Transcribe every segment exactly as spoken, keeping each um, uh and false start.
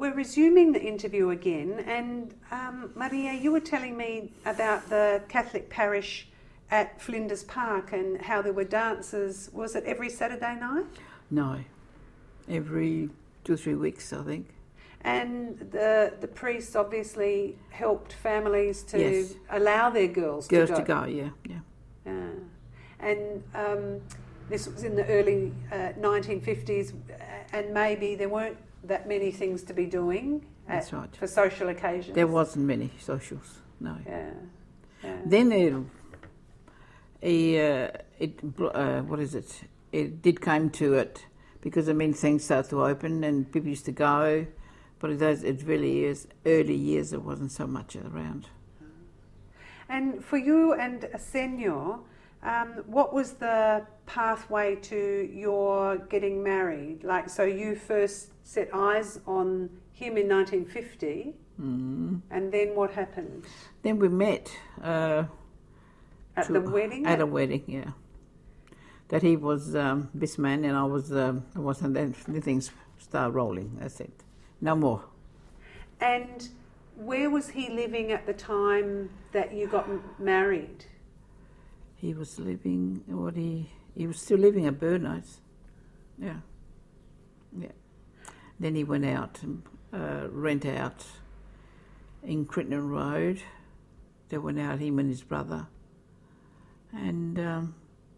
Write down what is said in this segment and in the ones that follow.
we're resuming the interview again, and um, Maria, you were telling me about the Catholic parish at Flinders Park and how there were dances. Was it every Saturday night? No, every two or three weeks, I think. And the the priests obviously helped families to Yes. allow their girls, Girls to go. to go, yeah, yeah. Uh, and um, this was in the early uh, nineteen fifties, and maybe there weren't that many things to be doing at, That's right. for social occasions. There wasn't many socials, no. Yeah. yeah. Then it, he, uh, it uh, what is it? It did come to it because I mean things started to open and people used to go, but in those it really years, early years, there wasn't so much around. And for you and Arsenio, um, what was the pathway to your getting married? Like, so you first set eyes on him in nineteen fifty, Mm. and then what happened? Then we met uh, At to- the wedding? At a wedding, yeah. That he was um, best man and I was um, I wasn't. Then the things started rolling. That's it. No more. And where was he living at the time that you got m- married? He was living. What he he was still living at Burnites. Yeah. Yeah. Then he went out and uh, rent out in Crittenden Road. They went out, him and his brother. And um,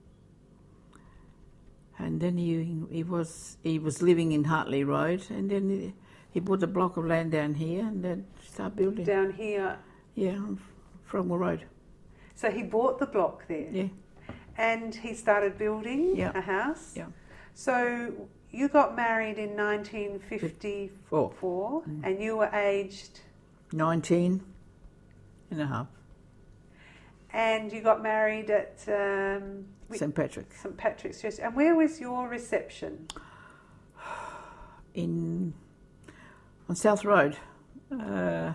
and then he he was he was living in Hartley Road, and then he, he bought a block of land down here and then started building. Down here. Yeah, on Frogmore Road. So he bought the block there. Yeah. And he started building Yeah. a house. Yeah. So you got married in nineteen fifty-four, Four. Mm. and you were aged, Nineteen and a half. and you got married at um, Wi- Saint Patrick. Saint Patrick's Church. And where was your reception? In on South Road. Uh,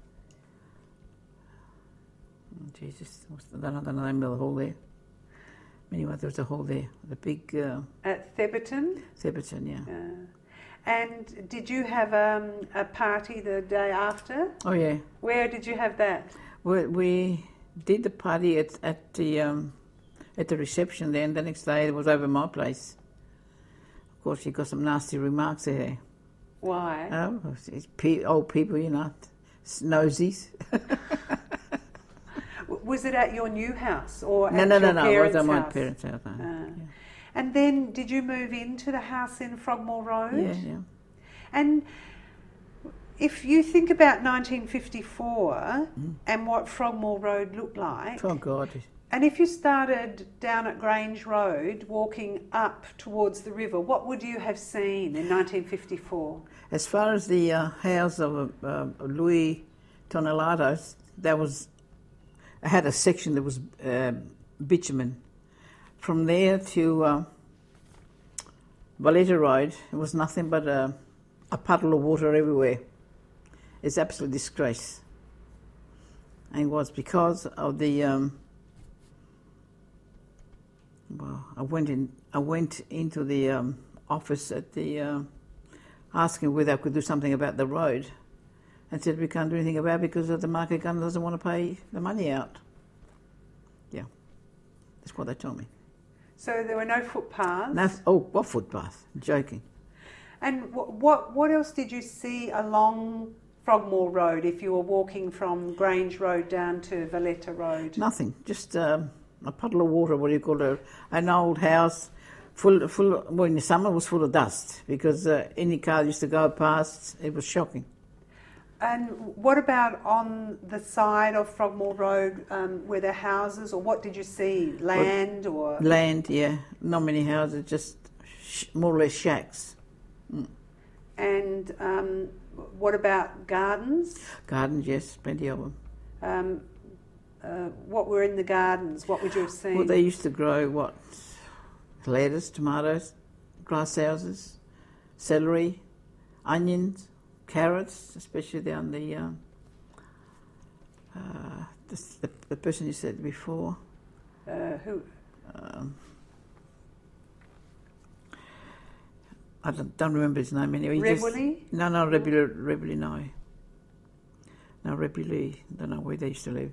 oh, Jesus, what's the, I don't know the name of the hall there. Anyway, there was a hall there, the big uh, At Theberton? Theberton, yeah. Uh, and did you have um, a party the day after? Oh yeah, Where did you have that? we, we did the party at at the um, at the reception there, and the next day it was over my place. Of course, you got some nasty remarks there. Why? Oh, it's pe- old people, you know, nosies. W- Was it at your new house or No, at no, your no, no. It parents' was at my house? parents' house. No. Ah. And then did you move into the house in Frogmore Road? Yeah, yeah. And if you think about nineteen fifty-four Mm. and what Frogmore Road looked like, Oh God. and if you started down at Grange Road walking up towards the river, what would you have seen in nineteen fifty-four? As far as the uh, house of uh, Louis Tonelatos, that was, I had a section that was uh, bitumen. From there to uh, Valletta Road, it was nothing but a, a puddle of water everywhere. It's absolute disgrace. And it was because of the. Um, well, I went in. I went into the um, office at the. Uh, asking whether I could do something about the road, and said we can't do anything about it because the market gun doesn't want to pay the money out. Yeah, that's what they told me. So there were no footpaths. No, oh, what footpath? I'm joking. And what, what what else did you see along Frogmore Road if you were walking from Grange Road down to Valletta Road? Nothing. Just um, a puddle of water. What do you call it? An old house, full, full. Well, in the summer it was full of dust because uh, any car used to go past. It was shocking. And what about on the side of Frogmore Road, um, were there houses, or what did you see? Land or Land, yeah. Not many houses, just sh- more or less shacks. Mm. and um, what about gardens? Gardens, yes, plenty of them. Um, uh, what were in the gardens? What would you have seen? Well, they used to grow what? Lettuce, tomatoes, grass houses, celery, onions, carrots, especially down the, um, uh, the, the, the person you said before. Uh, who? Um, I don't, don't remember his name anyway. He just- Rebuli? No, no, Rebuli, Rebuli, no. No, Rebuli, don't know where they used to live.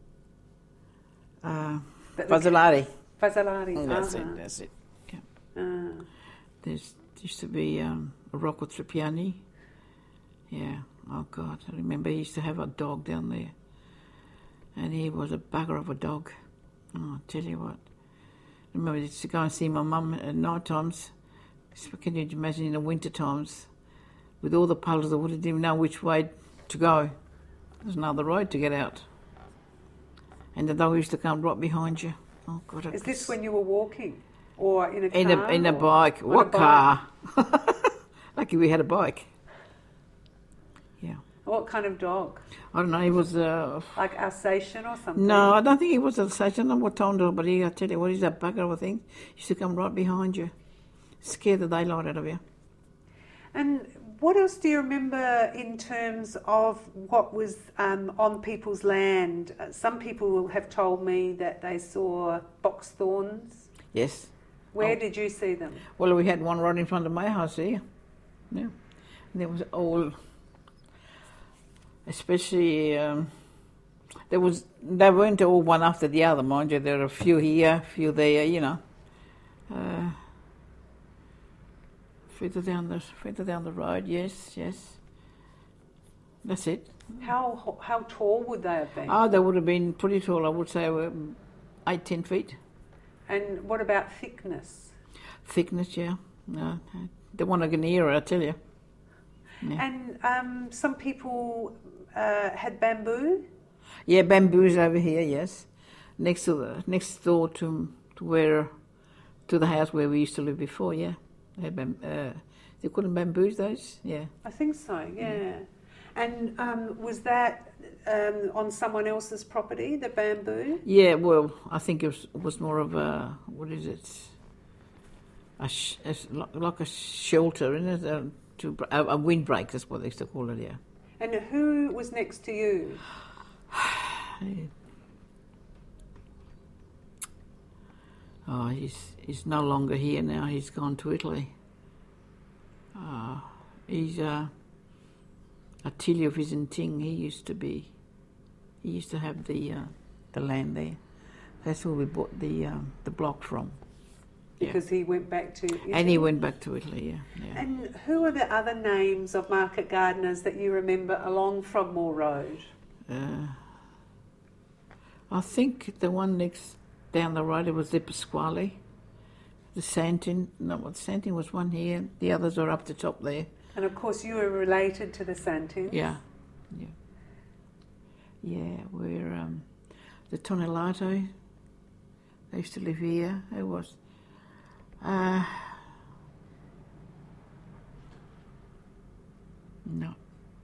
Uh, But the- Fazzolari. Fazzolari. That's uh-huh. it, that's it. Yeah. Ah. There's used to be um, Rocco Trappiani. Yeah, oh God, I remember he used to have a dog down there. And he was a bugger of a dog. Oh, I'll tell you what. I remember I used to go and see my mum at night times. Can you imagine in the winter times, with all the puddles, I wouldn't even know which way to go. There's another road to get out. And the dog used to come right behind you. Oh God! I Is could this s- when you were walking? Or in a car? in a in a or- bike? on a What bike? car? Lucky we had a bike. Yeah, What kind of dog? I don't know. He was. Uh, Like Alsatian or something? no, I don't think he was Alsatian. I don't know what town dog, but he. I tell you what, he's a bugger of a thing. He used to come right behind you, scare the daylight out of you. And what else do you remember in terms of what was um, on people's land? Uh, Some people have told me that they saw box thorns. Yes. Where Oh. did you see them? Well, we had one right in front of my house here. Yeah. And there was all, especially, um, there was, they weren't all one after the other, mind you. There were a few here, a few there, you know. Uh, further down the, further down the road, yes, yes. That's it. How how tall would they have been? Oh, they would have been pretty tall, I would say, um, eight, ten feet. And what about thickness? Thickness, yeah. No, they want a Guinea, I tell you. Yeah. And um, some people uh, had bamboo. Yeah, bamboo's over here, yes. Next to the next door to to where to the house where we used to live before, yeah. They had bam, uh, they call them bamboos, those? Yeah. I think so, yeah. And um, was that um, on someone else's property, the bamboo? Yeah, well, I think it was, was more of a, what is it? A, sh- a s- like like a shelter, isn't it? A, to, a, a windbreak, that's what they used to call it, yeah. And who was next to you? Oh, he's he's no longer here now. He's gone to Italy. Uh, he's uh, Attilio Visentin. He used to be. He used to have the uh, the land there. That's where we bought the um, the block from. Yeah. Because he went back to Italy. And he went back to Italy. Yeah. yeah. And who are the other names of market gardeners that you remember along Frogmore Road? Uh, I think the one next down the road, it was the Pasquale. The Santin, no, well, Santin was one here. The others are up the top there. And of course you were related to the Santins. Yeah, yeah. Yeah, we're, um, the Tonelato, they used to live here. It was, uh, no.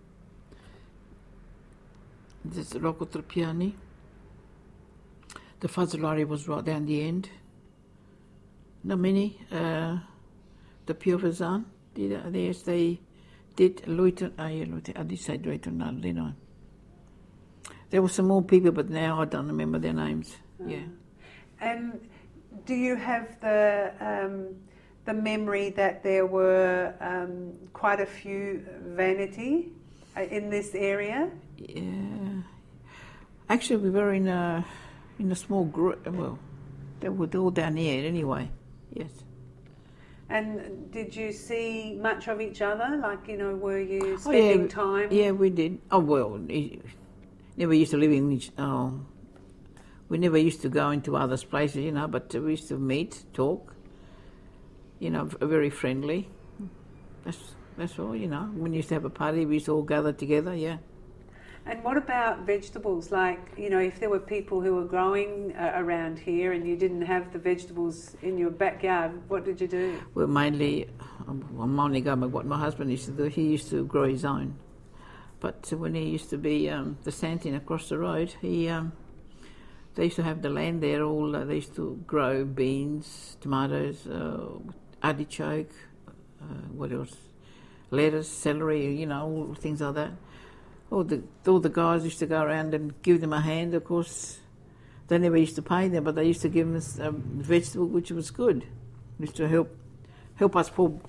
There's the Rocco Trappiani. The Fazzolari was right down the end. Not many. Uh, the Piovesan, did, uh, yes, they did. Luton, oh yeah, Luton, I did say Luton, no, didn't I? There were some more people, but now I don't remember their names. Uh, Yeah. And do you have the um, the memory that there were um, quite a few vanity uh, in this area? Yeah. Actually, we were in a in a small group. Well, they were all down here anyway. Yes. And did you see much of each other? Like, you know, were you Oh, yeah, spending we- time? Yeah, we did. Oh well, he, never used to live in each. Oh, we never used to go into others' places, you know. But we used to meet, talk. You know, v- very friendly. That's that's all. You know, when we used to have a party, we used to all gather together. Yeah. And what about vegetables? Like, you know, if there were people who were growing uh, around here and you didn't have the vegetables in your backyard, what did you do? Well, mainly, um, I'm only going by what my husband used to do. He used to grow his own. But when he used to be um, the Santin across the road, he um, they used to have the land there. All uh, they used to grow beans, tomatoes, uh, artichoke, uh, what else? Lettuce, celery, you know, all things like that. All the all the guys used to go around and give them a hand. Of course, they never used to pay them, but they used to give them um, vegetable, which was good. Used to help help us pull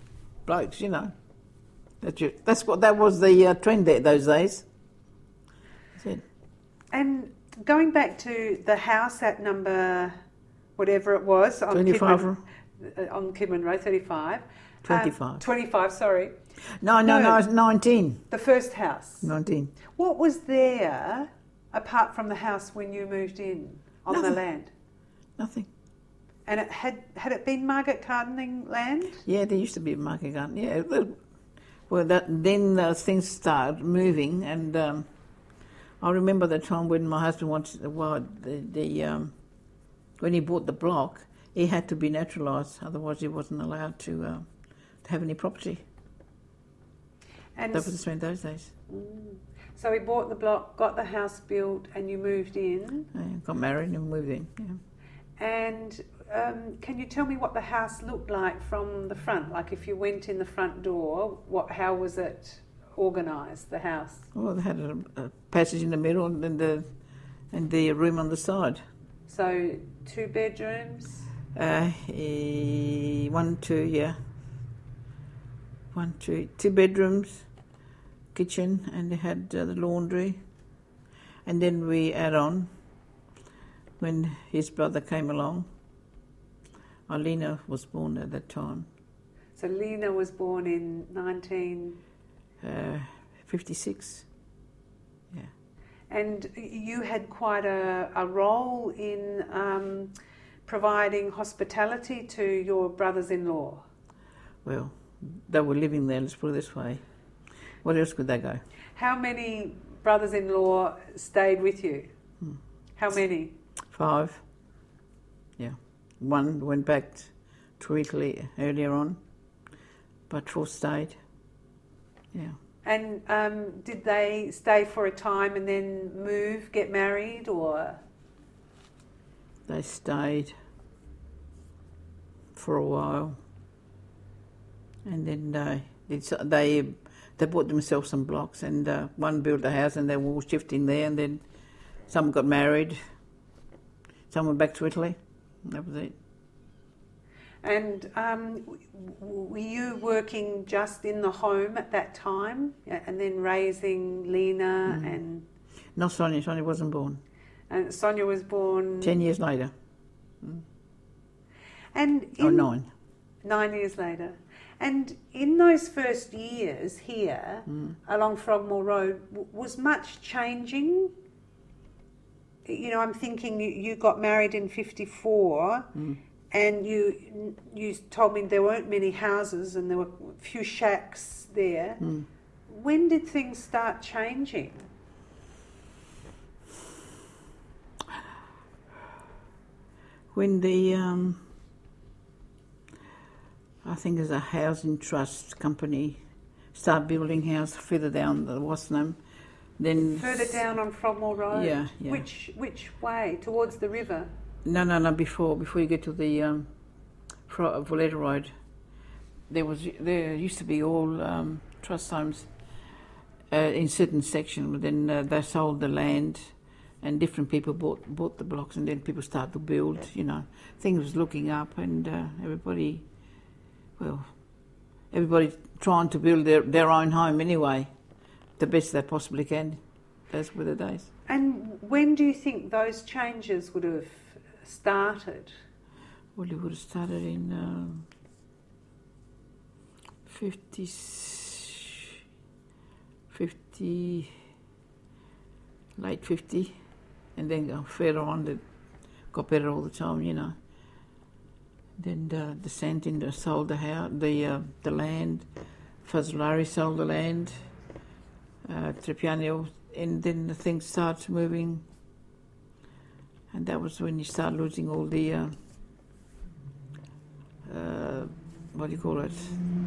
blokes, you know. That's, your, that's what that was the uh, trend there those days. That's it. And going back to the house at number, whatever it was, on twenty-five. Kidman, uh, on Kidman Road, thirty-five. twenty-five. Um, twenty-five, sorry. No, no, no, No. it's nineteen. The first house. nineteen. What was there apart from the house when you moved in on Nothing. the land? Nothing. And it had had it been Margaret Gardening land? Yeah, there used to be a market garden. Yeah, well, well that, then uh, things started moving, and um, I remember the time when my husband wanted, well, the, the um, when he bought the block, he had to be naturalised, otherwise he wasn't allowed to uh, to have any property. And That was the those days. Mm. So he bought the block, got the house built, and you moved in. Yeah, got married and moved in. Yeah. And um, can you tell me what the house looked like from the front? Like if you went in the front door, what? How was it organised? The house. Well, they had a, a passage in the middle and the and the room on the side. So two bedrooms. Uh, eh, one, two, yeah. One, two, two bedrooms, kitchen, and they had uh, the laundry. And then we add on, when his brother came along, Alina was born at that time, So Lena was born in nineteen. uh, fifty-six. Yeah. And you had quite a, a role in um, providing hospitality to your brothers-in-law. Well, they were living there, let's put it this way. Where else could they go? How many brothers-in-law stayed with you? Hmm. How many? Five. Yeah. One went back to Italy earlier on, but four stayed. Yeah. And um, did they stay for a time and then move, get married, or? They stayed for a while, and then they they they bought themselves some blocks, and uh, one built a house, and they were all shifting there, and then some got married, some went back to Italy. That was it. And um, w- were you working just in the home at that time, and then raising Lena Mm. and Not Sonia. Sonia wasn't born. and Sonia was born Ten years later. and Or in, nine. nine years later. And in those first years here Mm. along Frogmore Road, w- was much changing? You know, I'm thinking you, you got married in fifty-four, Mm. and you you told me there weren't many houses and there were a few shacks there. Mm. When did things start changing? When the, um, I think there's a housing trust company, start building house further down the Wasnam, then Further down on Frogmore Road? Yeah, yeah. Which which way? Towards the river? No, no, no. Before before you get to the um, Fro- Valletta Road, there was there used to be all um, trust homes uh, in certain sections, but then uh, they sold the land, and different people bought bought the blocks, and then people started to build. You know, things was looking up, and uh, everybody, well, everybody trying to build their their own home anyway, the best they possibly can. Those were the days. And when do you think those changes would have started? Well, it would have started in um, fifty, fifty, late fifty, and then uh, further on it got better all the time, you know. Then the, the Santin sold the house, the uh, the land, Fazzolari sold the land, uh, Trepiano, and then the things started moving, and that was when you start losing all the. Uh, Uh, what do you call it?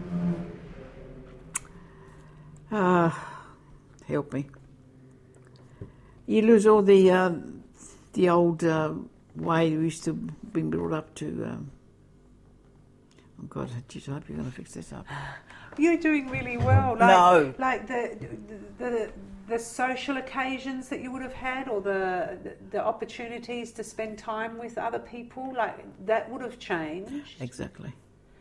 Uh, help me. You lose all the uh, the old uh, way we used to be brought up to. Um, oh God, geez, I hope you're going to fix this up. You're doing really well. Like, No. Like the, the the the social occasions that you would have had, or the, the the opportunities to spend time with other people, like that would have changed. Exactly.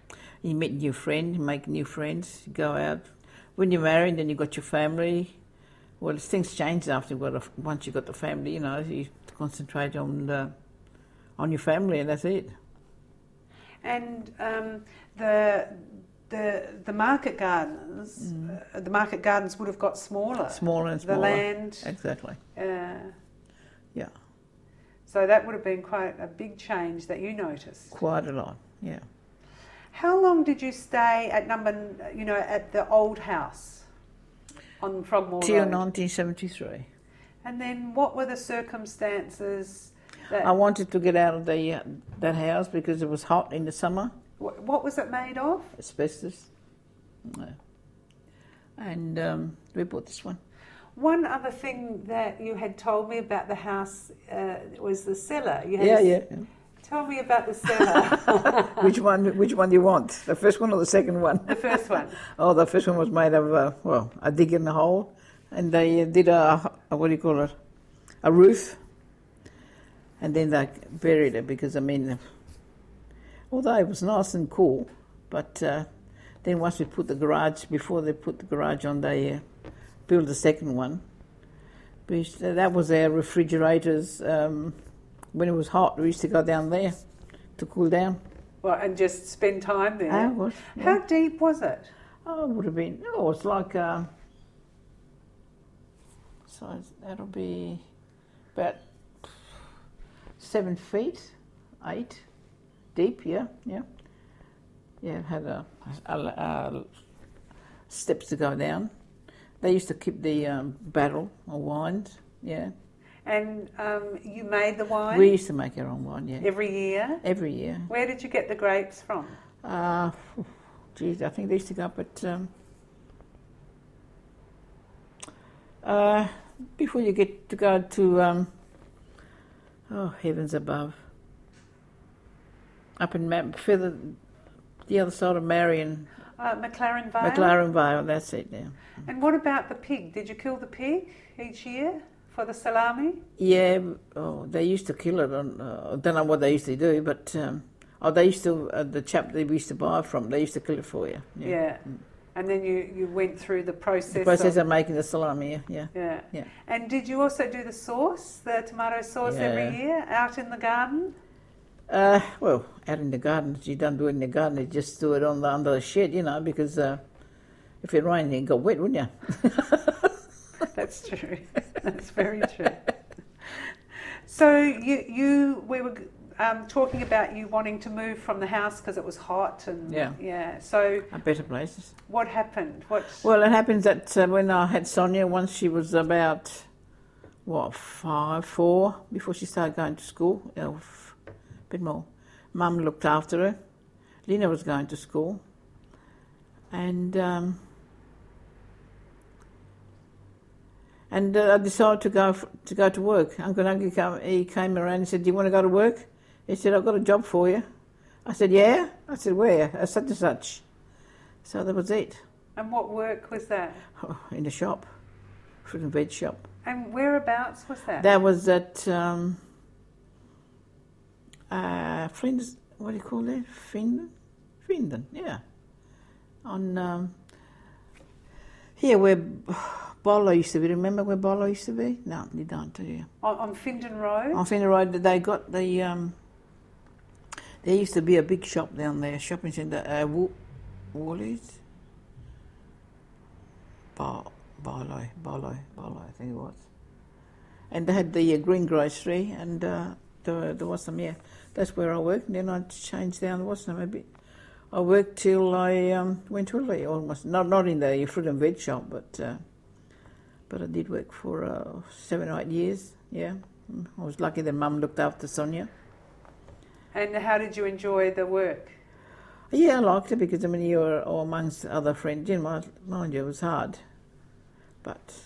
You meet new friends, make new friends, you go out. When you're married, then you've got your family. Well, things change after you've got a, once you've got the family, you know, you concentrate on the, on your family and that's it. And um, the the the market gardens, mm. uh, the market gardens would have got smaller. Smaller and smaller. The land. Exactly. Uh, yeah. So that would have been quite a big change that you noticed. Quite a lot, yeah. How long did you stay at number, you know, at the old house on Frogmore Road? Till nineteen seventy-three. And then what were the circumstances that... I wanted to get out of the uh, that house because it was hot in the summer. What, what was it made of? Asbestos. No. And um, we bought this one. One other thing that you had told me about the house uh, was the cellar. You had yeah, a, yeah, yeah. Tell me about the cellar. Which one? Which one do you want? The first one or the second one? The first one. Oh, the first one was made of uh, well, a dig in the hole, and they uh, did a, a what do you call it? A roof, and then they buried it because I mean, although it was nice and cool, but uh, then once we put the garage, before they put the garage on, they uh, built the second one. Which, uh, that was our refrigerators. Um, When it was hot, we used to go down there to cool down. Well, and just spend time there. Ah, was, yeah. How deep was it? Oh, it would have been, oh, it's like, uh, so that'll be about seven feet, eight deep, yeah, yeah. Yeah, it had a, a, a steps to go down. They used to keep the um, barrel or wines, yeah. And um, you made the wine? We used to make our own wine, yeah. Every year? Every year. Where did you get the grapes from? Uh, geez, I think they used to go up at... Um, uh, before you get to go to... Um, oh, heavens above. Up in Ma- further... The other side of Marion. Uh, McLaren Vale? McLaren Vale, that's it, yeah. And what about the pig? Did you kill the pig each year? For the salami? Yeah, oh, they used to kill it. On, uh, I don't know what they used to do, but um, oh, they used to. Uh, the chap they used to buy from, they used to kill it for you. Yeah, yeah. Mm. And then you, you went through the process. The process of, of making the salami. Yeah, yeah, yeah, yeah. And did you also do the sauce, the tomato sauce, yeah. every year out in the garden? Uh, well, out in the garden, you don't do it in the garden. You just do it on the under the shed, you know, because uh, if it rained, it got wet, wouldn't you? That's true. That's very true. So you, you, we were um, talking about you wanting to move from the house because it was hot and yeah, yeah. So a better places. What happened? What? Well, it happens that uh, when I had Sonia, once she was about what five, four, before she started going to school, a bit more. Mum looked after her. Lena was going to school, and. Um, And uh, I decided to go f- to go to work. Uncle Nuggy came, he came around and said, "Do you want to go to work?" He said, "I've got a job for you." I said, "Yeah?" I said, "Where?" At such and such. So that was it. And what work was that? Oh, in the shop, fruit and veg shop. And whereabouts was that? That was at um, uh, Friends. What do you call that? Findon, Findon, yeah. On um, here where. Bolo used to be. Remember where Bolo used to be? No, you don't, do you? On, on Findon Road? On Findon Road, they got the... Um, there used to be a big shop down there, shopping centre, uh, Wo- Woolies? Bolo, Bolo, Bolo, Bolo, I think it was. And they had the uh, green grocery, and uh, there, there was some, yeah. That's where I worked, and then I changed down the Wasnam a bit. I worked till I um, went to Italy, almost. Not, not in the fruit and veg shop, but... Uh, But I did work for uh, seven or eight years, yeah. I was lucky that Mum looked after Sonia. And how did you enjoy the work? Yeah, I liked it because, I mean, you were all amongst other friends. You know, mind you, it was hard. But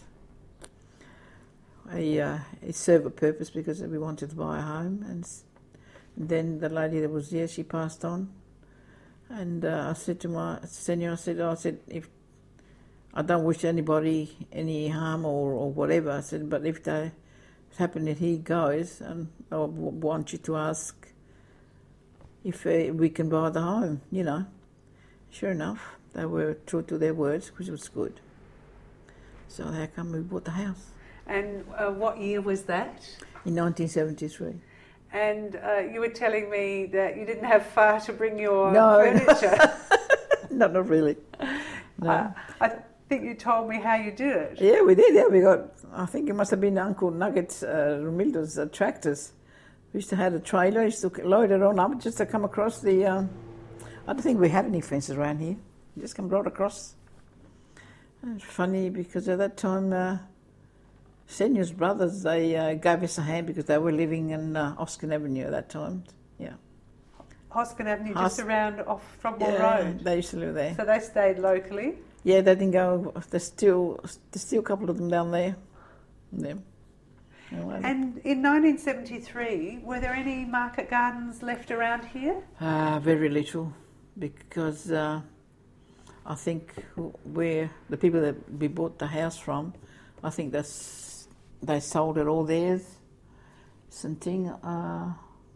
I, uh, it served a purpose because we wanted to buy a home. And then the lady that was there, she passed on. And uh, I said to my senior, I said, oh, I said, if I don't wish anybody any harm or, or whatever. I said, but if they happen that he goes, and I want you to ask if uh, we can buy the home, you know. sure enough, they were true to their words, which was good. So how come we bought the house? And uh, what year was that? In nineteen seventy-three. And uh, you were telling me that you didn't have far to bring your No. furniture. No, not really. No. Uh, I think you told me how you did it. Yeah, we did. Yeah, we got. I think it must have been Uncle Nugget's, uh, Romildo's uh, tractors. We used to have a trailer. Used to load it on up just to come across the. Um, I don't think we had any fences around here. You just come right across. And it's funny because at that time, uh, Senior's brothers they uh, gave us a hand because they were living in uh, Hoskin Avenue at that time. Yeah. Hoskin Avenue, Hos- just around off Frogmore Yeah, Road. they used to live there. So they stayed locally. Yeah, they didn't go. There's still there's still a couple of them down there. Yeah. Anyway. And in nineteen seventy-three, were there any market gardens left around here? Uh, very little, because uh, I think where the people that we bought the house from, I think that's they sold it all theirs. Something uh,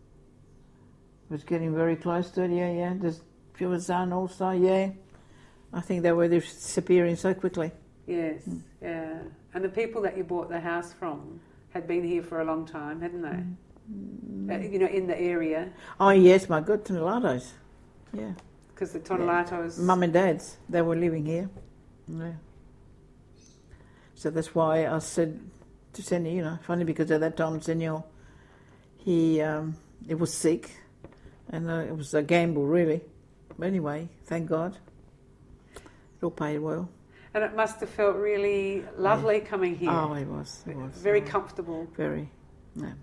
was getting very close to it. Yeah, yeah. There's Pure Zone also. Yeah, I think they were disappearing so quickly. Yes, mm. yeah. And the people that you bought the house from had been here for a long time, hadn't they? Mm. Uh, you know, in the area. Oh yes, my good Tonelatos. Yeah. Because the Tonelatos... Yeah. Mum and Dad's, they were living here. Yeah. So that's why I said to Senor, you know, funny because at that time Senor, he, um, he was sick and uh, it was a gamble really. But anyway, thank God, it all paid well. And it must have felt really lovely yeah. coming here. Oh, it was. It was. Very oh, comfortable. Very, yeah.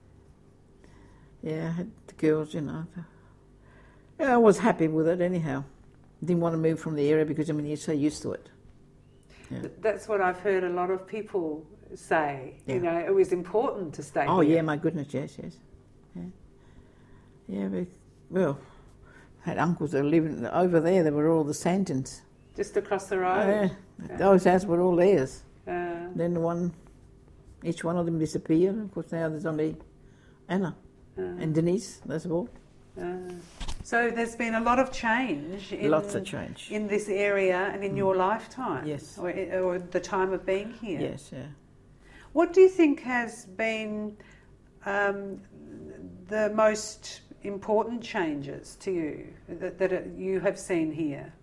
Yeah, I had the girls, you know. The, yeah, I was happy with it anyhow. Didn't want to move from the area because, I mean, you're so used to it. Yeah. That's what I've heard a lot of people say. Yeah. You know, it was important to stay Oh, here. yeah, my goodness, yes, yes. Yeah, yeah we, well, I had uncles that were living over there. They were all the Santons. Just across the road? Oh, yeah. Yeah. Those houses were all theirs. Uh, then one, each one of them disappeared. Of course, now there's only Anna uh, and Denise, that's all. Uh, so there's been a lot of change in, Lots of change. in this area and in mm. your lifetime. Yes. Or, or the time of being here. Yes, yeah. What do you think has been um, the most important changes to you that, that you have seen here?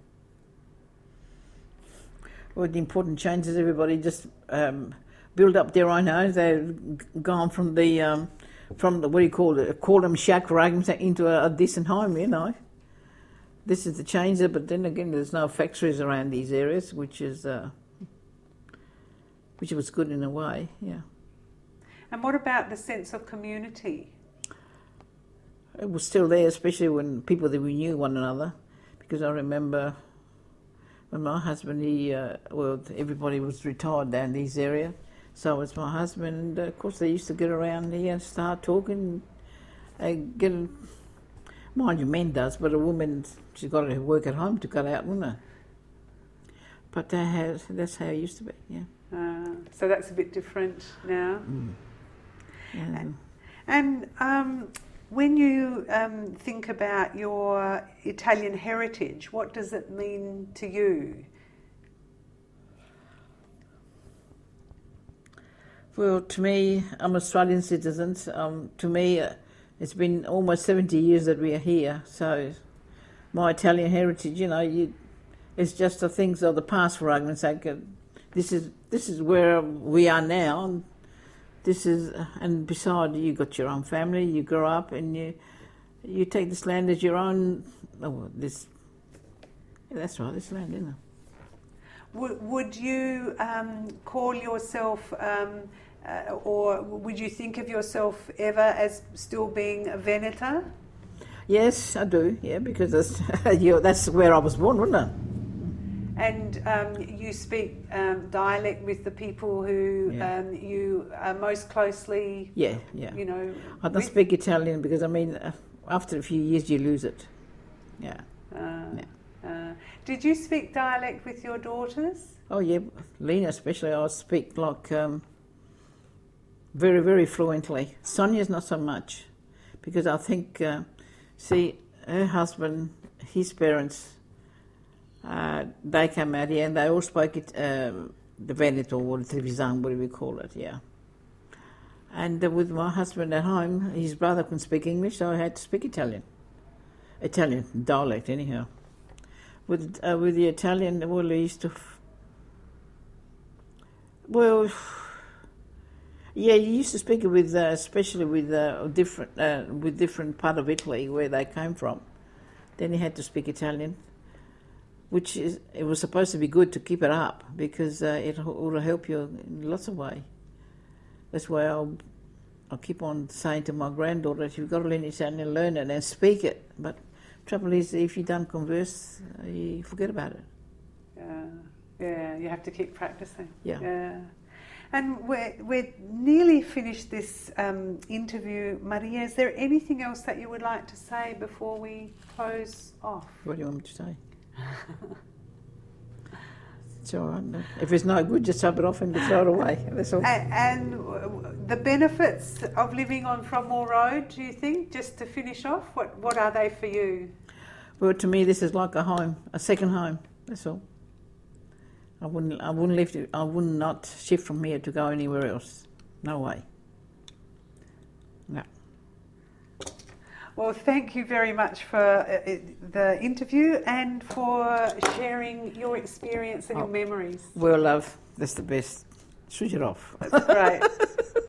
Well, the important changes, everybody just um, build up their own homes. They've gone from the, um, from the, what do you call it, call them shack for argument's sake, into a, a decent home, you know. This is the change, but then again, there's no factories around these areas, which is, uh, which was good in a way, yeah. And what about the sense of community? It was still there, especially when people that we knew one another, because I remember when my husband, he, uh, well, everybody was retired down this area, so it was my husband, and uh, of course they used to get around here and start talking, and get, mind you, men does, but a woman, she's got to work at home to cut out, wouldn't her? But that has, that's how it used to be, yeah. Uh, so that's a bit different now. Mm. Yeah. And, and um, when you um, think about your Italian heritage, what does it mean to you? Well, to me, I'm Australian citizen. Um, to me, uh, it's been almost seventy years that we are here. So my Italian heritage, you know, you, it's just the things of the past, for argument's sake. Uh, this is this is where we are now. And this is, and besides, you got your own family. You grow up, and you you take this land as your own. Oh, this yeah, that's right, this land, isn't it? Would would you um, call yourself? Um, Uh, or would you think of yourself ever as still being a Veneter? Yes, I do, yeah, because that's, you, that's where I was born, wasn't it? And um, you speak um, dialect with the people who yeah. um, you are most closely, yeah, yeah. you know... I don't with? speak Italian because, I mean, after a few years you lose it, yeah. Uh, yeah. Uh, did you speak dialect with your daughters? Oh, yeah, Lena especially, I speak like... Um, very, very fluently. Sonia's not so much, because I think, uh, see, her husband, his parents, Uh, they came out here and they all spoke it, um, the Veneto or the Trevisan, whatever you call it, yeah. And uh, with my husband at home, his brother couldn't speak English, so I had to speak Italian. Italian, dialect anyhow. With uh, with the Italian, well, I used to... F- well, yeah, you used to speak it with, uh, especially with uh, different uh, with different part of Italy where they came from. Then you had to speak Italian, which is it was supposed to be good to keep it up because uh, it will help you in lots of ways. That's why I'll, I'll keep on saying to my granddaughter, you've got to learn Italian, learn it and speak it. But trouble is, if you don't converse, uh, you forget about it. Yeah, yeah, you have to keep practicing. Yeah. Yeah. And we're, we're nearly finished this um, interview. Maria, is there anything else that you would like to say before we close off? What do you want me to say? It's all right. No. If it's no good, just chop it off and throw it away. That's all. And, and the benefits of living on Frogmore Road, do you think, just to finish off, what, what are they for you? Well, to me, this is like a home, a second home. That's all. I wouldn't, I wouldn't leave. I would not shift from here to go anywhere else. No way. No. Well, thank you very much for uh, the interview and for sharing your experience and oh. your memories. Well, love, that's the best. Switch it off. That's great.